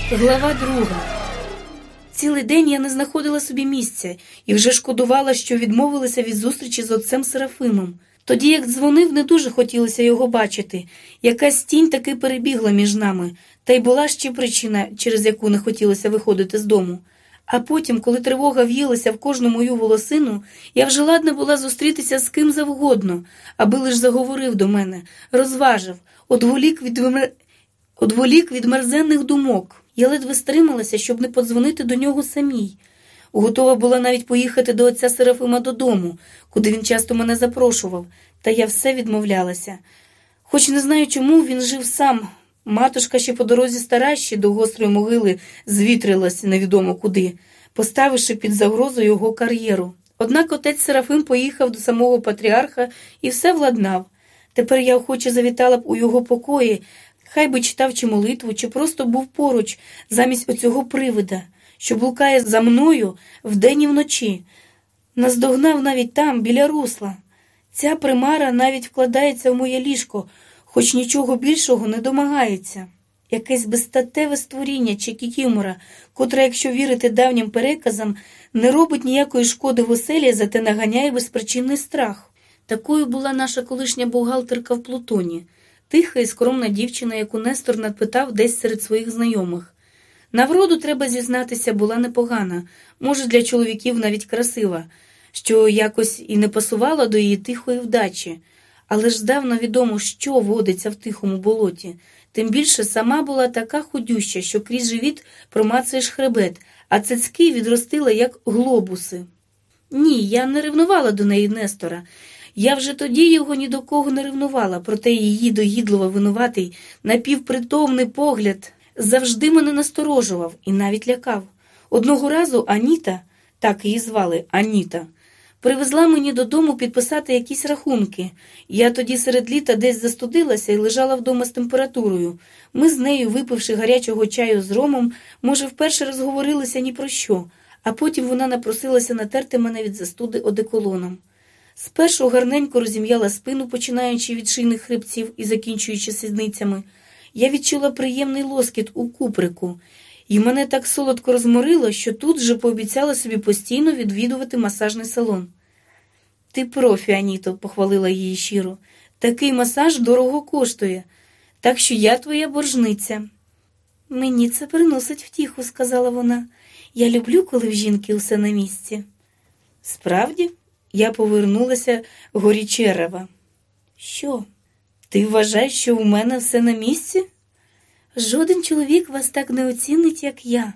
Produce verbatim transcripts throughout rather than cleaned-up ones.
Глава друга. Цілий день я не знаходила собі місця і вже шкодувала, що відмовилася від зустрічі з отцем Серафимом. Тоді, як дзвонив, не дуже хотілося його бачити. Якась тінь таки перебігла між нами, та й була ще причина, через яку не хотілося виходити з дому. А потім, коли тривога в'їлася в кожну мою волосину, я вже ладна була зустрітися з ким завгодно, аби лиш заговорив до мене, розважив, одволік від, вимер... одволік від мерзенних думок. Я ледве стрималася, щоб не подзвонити до нього самій. Готова була навіть поїхати до отця Серафима додому, куди він часто мене запрошував, та я все відмовлялася. Хоч не знаю, чому він жив сам. Матушка ще по дорозі стара, ще до гострої могили звітрилась невідомо куди, поставивши під загрозу його кар'єру. Однак отець Серафим поїхав до самого патріарха і все владнав. Тепер я охоче завітала б у його покої, хай би читав чи молитву, чи просто був поруч, замість оцього привида, що блукає за мною вдень і вночі. Наздогнав навіть там, біля русла. Ця примара навіть вкладається в моє ліжко, хоч нічого більшого не домагається. Якесь безстатеве створіння чи кікімора, котре, якщо вірити давнім переказам, не робить ніякої шкоди в оселі, зате наганяє безпричинний страх. Такою була наша колишня бухгалтерка в Плутоні. Тиха і скромна дівчина, яку Нестор надпитав десь серед своїх знайомих. На вроду, треба зізнатися, була непогана, може для чоловіків навіть красива, що якось і не пасувала до її тихої вдачі. Але ж здавна відомо, що водиться в тихому болоті. Тим більше сама була така худюща, що крізь живіт промацаєш хребет, а цицьки відростила, як глобуси. Ні, я не ревнувала до неї Нестора. Я вже тоді його ні до кого не ревнувала, проте її догідливо винуватий, напівпритомний погляд завжди мене насторожував і навіть лякав. Одного разу Аніта, так її звали Аніта, привезла мені додому підписати якісь рахунки. Я тоді серед літа десь застудилася і лежала вдома з температурою. Ми з нею, випивши гарячого чаю з ромом, може, вперше розговорилися ні про що, а потім вона напросилася натерти мене від застуди одеколоном. Спершу гарненько розім'яла спину, починаючи від шийних хребців і закінчуючи сідницями. Я відчула приємний лоскіт у куприку, і мене так солодко розморило, що тут же пообіцяла собі постійно відвідувати масажний салон. «Ти профі, Аніто», – похвалила її щиро. «Такий масаж дорого коштує, так що я твоя боржниця». «Мені це приносить втіху», – сказала вона. «Я люблю, коли в жінки усе на місці». «Справді?» Я повернулася горічерева. «Що? Ти вважаєш, що у мене все на місці? Жоден чоловік вас так не оцінить, як я».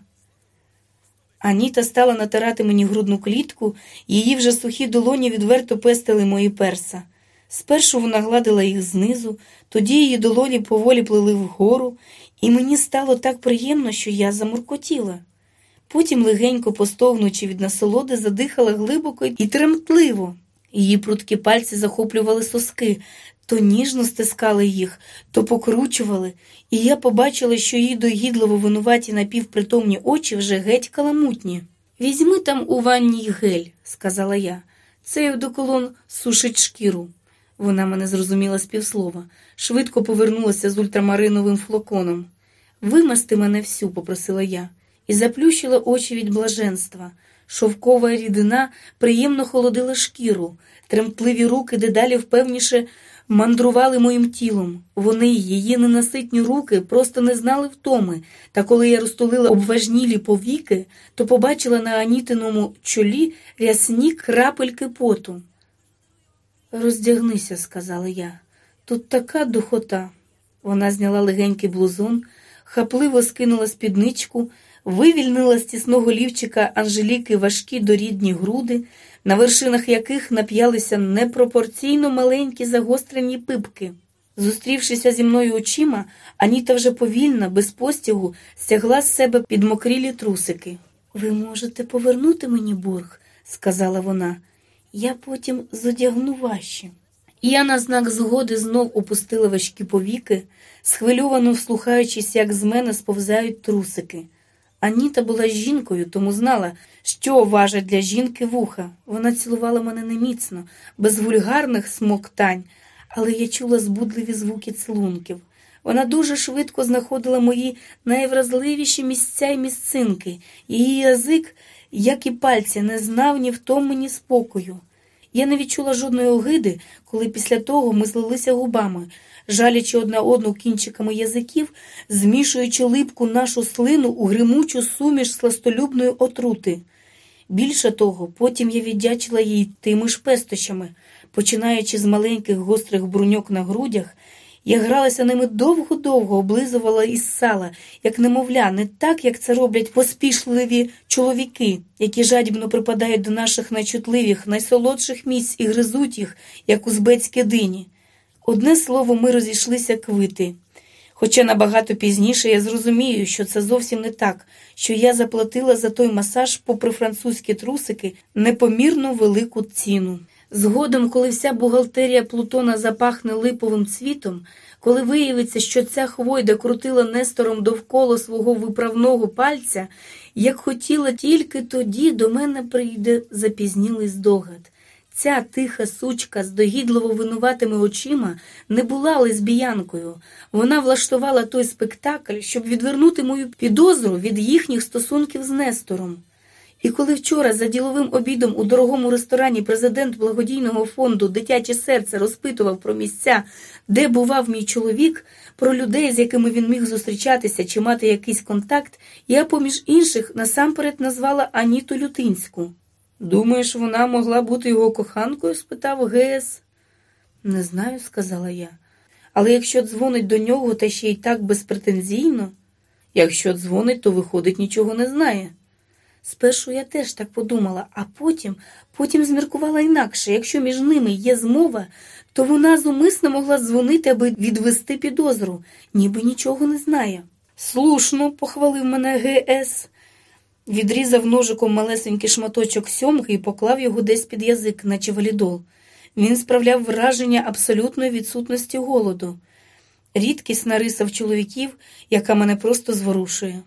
Аніта стала натирати мені грудну клітку, її вже сухі долоні відверто пестили мої перса. Спершу вона гладила їх знизу, тоді її долоні поволі плили вгору, і мені стало так приємно, що я замуркотіла. Потім, легенько постогнучи від насолоди, задихала глибоко і тремтливо. Її прудкі пальці захоплювали соски, то ніжно стискали їх, то покручували, і я побачила, що її догідливо винуваті напівпритомні очі вже геть каламутні. «Візьми там у ванній гель», – сказала я. «Цей одеколон сушить шкіру». Вона мене зрозуміла з півслова. Швидко повернулася з ультрамариновим флаконом. «Вимасти мене всю», – попросила я. І заплющила очі від блаженства. Шовкова рідина приємно холодила шкіру. Тремтливі руки дедалі впевніше мандрували моїм тілом. Вони, її ненаситні руки, просто не знали втоми. Та коли я розтулила обважнілі повіки, то побачила на Анітиному чолі рясні крапельки поту. «Роздягнися», – сказала я. «Тут така духота». Вона зняла легенький блузон, хапливо скинула спідничку, вивільнила з тісного лівчика Анжеліки важкі дорідні груди, на вершинах яких нап'ялися непропорційно маленькі загострені пипки. Зустрівшися зі мною очима, Аніта вже повільно, без постігу, стягла з себе підмокрілі трусики. «Ви можете повернути мені борг», – сказала вона. «Я потім зодягну ваші». Я на знак згоди знов опустила важкі повіки, схвильовано вслухаючись, як з мене сповзають трусики. Аніта була жінкою, тому знала, що важать для жінки вуха. Вона цілувала мене неміцно, без вульгарних смоктань, але я чула збудливі звуки цілунків. Вона дуже швидко знаходила мої найвразливіші місця й місцинки. Її язик, як і пальці, не знав ні втоми, ні спокою. Я не відчула жодної огиди, коли після того ми злилися губами, жалячи одна одну кінчиками язиків, змішуючи липку нашу слину у гримучу суміш сластолюбної отрути. Більше того, потім я віддячила їй тими ж пестощами. Починаючи з маленьких гострих бруньок на грудях, я гралася ними довго-довго, облизувала із сала, як немовля, не так, як це роблять поспішливі чоловіки, які жадібно припадають до наших найчутливих, найсолодших місць і гризуть їх, як узбецькі дині. Одне слово, ми розійшлися квити. Хоча набагато пізніше я зрозумію, що це зовсім не так, що я заплатила за той масаж, попри французькі трусики, непомірно велику ціну. Згодом, коли вся бухгалтерія Плутона запахне липовим цвітом, коли виявиться, що ця хвойда крутила Нестором довкола свого виправного пальця, як хотіла, тільки тоді до мене прийде запізнілий здогад. Ця тиха сучка з догідливо винуватими очима не була лесбіянкою. Вона влаштувала той спектакль, щоб відвернути мою підозру від їхніх стосунків з Нестором. І коли вчора за діловим обідом у дорогому ресторані президент благодійного фонду «Дитяче серце» розпитував про місця, де бував мій чоловік, про людей, з якими він міг зустрічатися чи мати якийсь контакт, я поміж інших насамперед назвала Аніту Лютинську. «Думаєш, вона могла бути його коханкою?» – спитав ГС. «Не знаю», – сказала я. «Але якщо дзвонить до нього, та ще й так безпретензійно, якщо дзвонить, то виходить, нічого не знає». Спершу я теж так подумала, а потім, потім зміркувала інакше. Якщо між ними є змова, то вона зумисно могла дзвонити, аби відвести підозру, ніби нічого не знає. «Слушно», – похвалив мене ГС. Відрізав ножиком малесенький шматочок сьомги і поклав його десь під язик, наче валідол. Він справляв враження абсолютної відсутності голоду. Рідкісна риса в чоловіків, яка мене просто зворушує.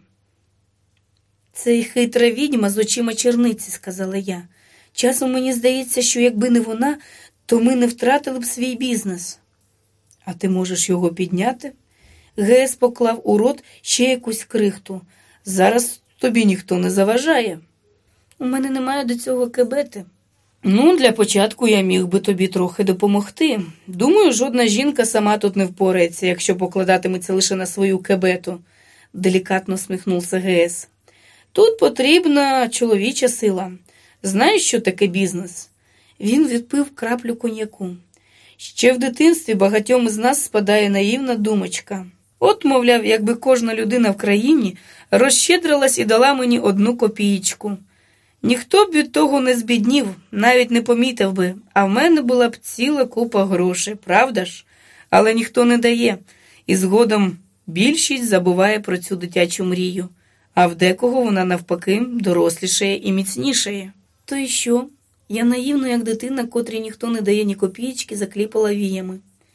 «Це й хитра відьма з очима черниці», – сказала я. «Часом мені здається, що якби не вона, то ми не втратили б свій бізнес». «А ти можеш його підняти?» ГС поклав у рот ще якусь крихту. «Зараз тобі ніхто не заважає». «У мене немає до цього кебети». «Ну, для початку я міг би тобі трохи допомогти. Думаю, жодна жінка сама тут не впорається, якщо покладатиметься лише на свою кебету», – делікатно сміхнувся ГС. «Тут потрібна чоловіча сила. Знаєш, що таке бізнес?» Він відпив краплю коньяку. «Ще в дитинстві багатьом із нас спадає наївна думочка. От, мовляв, якби кожна людина в країні розщедрилась і дала мені одну копієчку. Ніхто б від того не збіднів, навіть не помітив би, а в мене була б ціла купа грошей, правда ж? Але ніхто не дає, і згодом більшість забуває про цю дитячу мрію. А в декого вона, навпаки, дорослішає і міцнішає». «То й що?» Я наївно, як дитина, котрій ніхто не дає ні копійки, закліпала віями.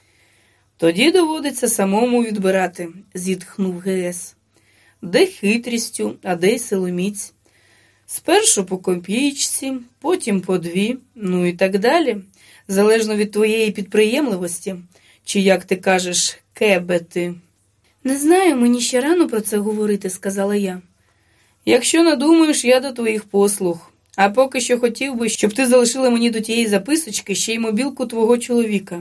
«Тоді доводиться самому відбирати», – зітхнув ГС. «Де хитрістю, а де й силоміць. Спершу по копійці, потім по дві, ну і так далі, залежно від твоєї підприємливості, чи, як ти кажеш, кебети». «Не знаю, мені ще рано про це говорити», – сказала я. «Якщо надумаєш, я до твоїх послуг. А поки що хотів би, щоб ти залишила мені до тієї записочки ще й мобілку твого чоловіка».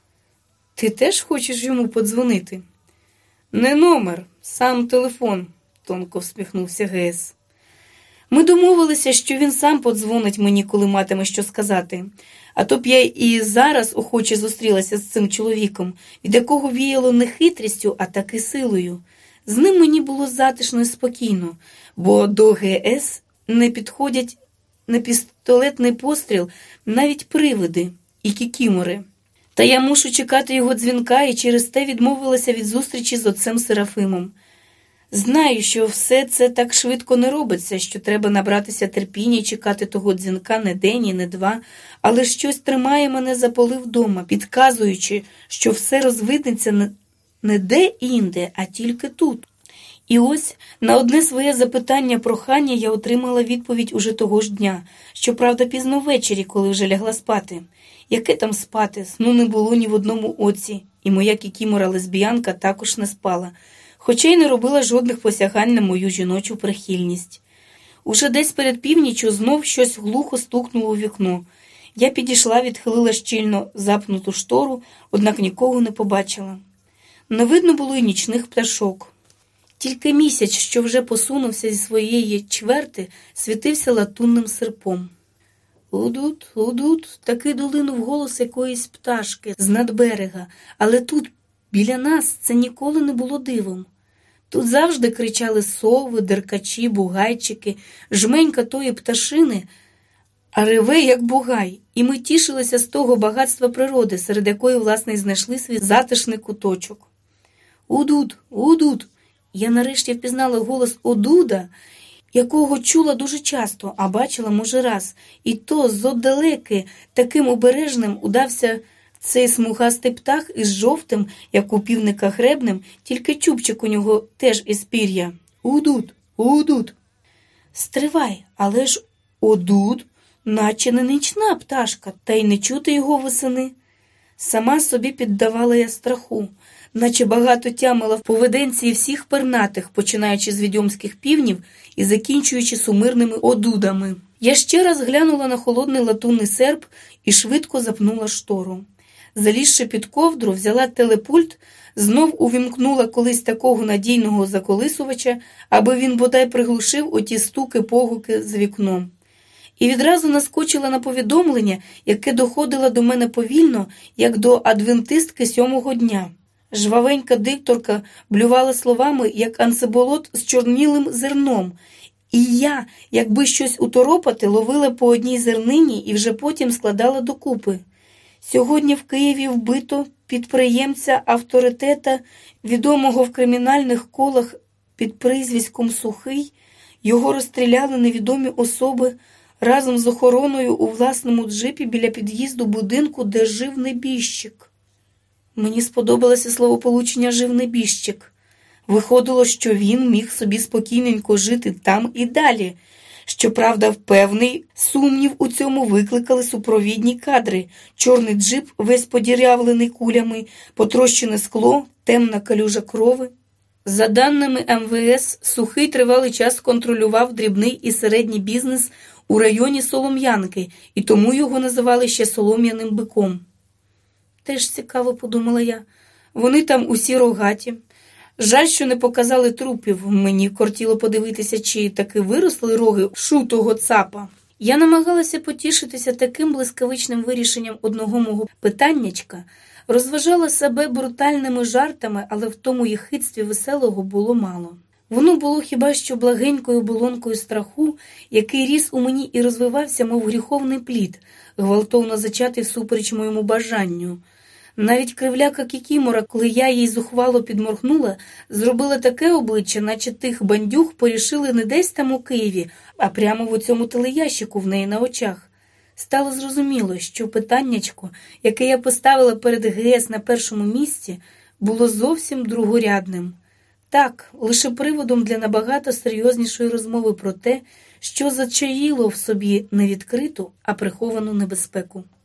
«Ти теж хочеш йому подзвонити?» «Не номер, сам телефон», – тонко всміхнувся ГС. «Ми домовилися, що він сам подзвонить мені, коли матиме що сказати. А то б я і зараз охоче зустрілася з цим чоловіком, від якого віяло не хитрістю, а таки силою. З ним мені було затишно і спокійно, бо до ГС не підходять на пістолетний постріл навіть привиди і кікімори. Та я мушу чекати його дзвінка і через те відмовилася від зустрічі з отцем Серафимом. Знаю, що все це так швидко не робиться, що треба набратися терпіння і чекати того дзвінка не день і не два, але щось тримає мене за поли вдома, підказуючи, що все розвиднеться не де-інде, а тільки тут. І ось на одне своє запитання-прохання я отримала відповідь уже того ж дня, щоправда пізно ввечері, коли вже лягла спати. Яке там спати, сну не було ні в одному оці, і моя кікімора-лесбіянка також не спала, хоча й не робила жодних посягань на мою жіночу прихильність. Уже десь перед північчю знов щось глухо стукнуло у вікно. Я підійшла, відхилила щільно запнуту штору, однак нікого не побачила. Не видно було й нічних пташок. Тільки місяць, що вже посунувся зі своєї чверти, світився латунним серпом. «Удут, удут», таки долинув голос якоїсь пташки з надберега, але тут, біля нас, це ніколи не було дивом. Тут завжди кричали сови, деркачі, бугайчики, жменька тої пташини, а реве, як бугай, і ми тішилися з того багатства природи, серед якої, власне, й знайшли свій затишний куточок. «Удут, удут», я нарешті впізнала голос Одуда, якого чула дуже часто, а бачила, може, раз. І то зодалеки таким обережним удався цей смугастий птах із жовтим, як у півника гребнем, тільки чубчик у нього теж із пір'я. Удуд, удуд. Стривай, але ж Одуд, наче не нічна пташка, та й не чути його весени. Сама собі піддавала я страху, наче багато тямила в поведенці всіх пернатих, починаючи з відьомських півнів і закінчуючи сумирними одудами. Я ще раз глянула на холодний латунний серп і швидко запнула штору. Залізши під ковдру, взяла телепульт, знов увімкнула колись такого надійного заколисувача, аби він бодай приглушив оті стуки-погуки з вікном. І відразу наскочила на повідомлення, яке доходило до мене повільно, як до адвентистки сьомого дня. Жвавенька дикторка блювала словами, як ансиболот з чорнілим зерном, і я, якби щось уторопати, ловила по одній зернині і вже потім складала докупи. Сьогодні в Києві вбито підприємця авторитета, відомого в кримінальних колах під прізвиськом Сухий. Його розстріляли невідомі особи разом з охороною у власному джипі біля під'їзду будинку, де жив небіжчик. Мені сподобалося словополучення «жив небіжчик». Виходило, що він міг собі спокійненько жити там і далі. Щоправда, певний сумнів у цьому викликали супровідні кадри. Чорний джип, весь подірявлений кулями, потрощене скло, темна калюжа крови. За даними ем ве ес, Сухий тривалий час контролював дрібний і середній бізнес у районі Солом'янки, і тому його називали ще Солом'яним биком. Теж цікаво, подумала я. Вони там усі рогаті. Жаль, що не показали трупів. Мені кортіло подивитися, чи таки виросли роги шутого цапа. Я намагалася потішитися таким блискавичним вирішенням одного мого питаннячка, розважала себе брутальними жартами, але в тому єхидстві веселого було мало. Воно було хіба що благенькою болонкою страху, який ріс у мені і розвивався, мов гріховний плід, гвалтовно зачатий всупереч моєму бажанню. Навіть кривляка Кікімора, коли я їй зухвало підморгнула, зробила таке обличчя, наче тих бандюг порішили не десь там у Києві, а прямо в цьому телеящику в неї на очах. Стало зрозуміло, що питаннячко, яке я поставила перед ге ес на першому місці, було зовсім другорядним. Так, лише приводом для набагато серйознішої розмови про те, що зачаїло в собі не відкриту, а приховану небезпеку.